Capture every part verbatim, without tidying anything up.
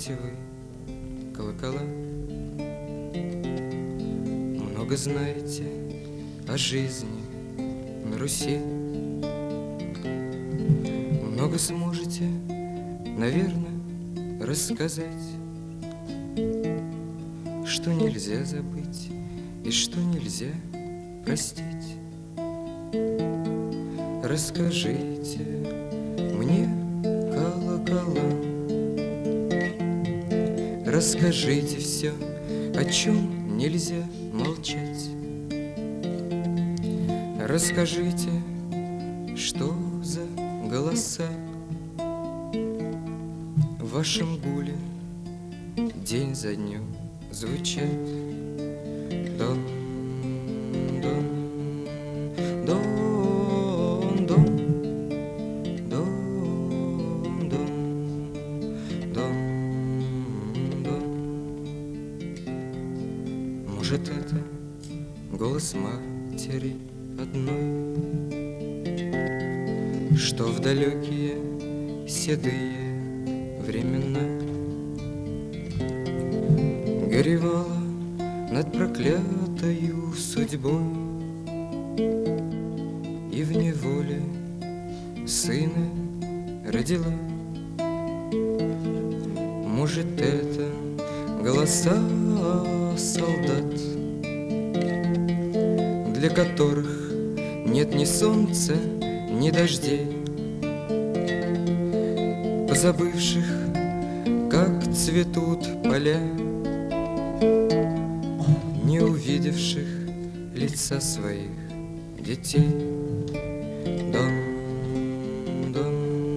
живете вы, колокола? Много знаете о жизни на Руси, много сможете, наверное, рассказать, что нельзя забыть и что нельзя простить. Расскажите мне, колокола, расскажите все, о чем нельзя молчать. Расскажите, что за голоса в вашем гуле день за днем звучат. Дон, дон, дон, дон, дон, дон, дон, дон. Может, это голос матери одной, что в далекие седые времена горевала над проклятою судьбой и в неволе сына родила. Может, это голоса солдат, для которых нет ни солнца, ни дождей, позабывших, как цветут поля, не увидевших лица своих детей. Дон, дон,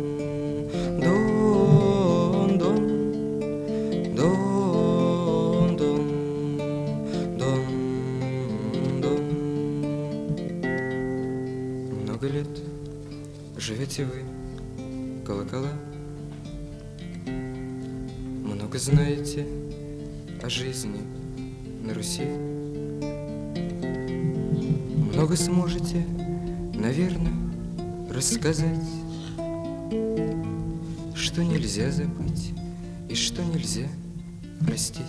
дон, дон, дон, дон, дон, дон. Много лет живете вы, колокола, много знаете о жизни на Руси, много сможете, наверное, рассказать, что нельзя забыть и что нельзя простить.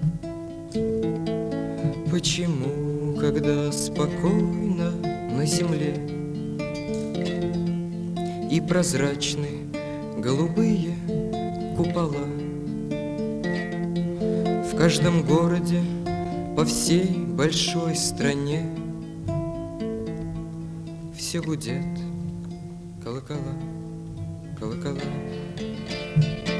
Почему, когда спокойно на земле и прозрачные голубые купола, в каждом городе по всей большой стране все гудят колокола, колокола.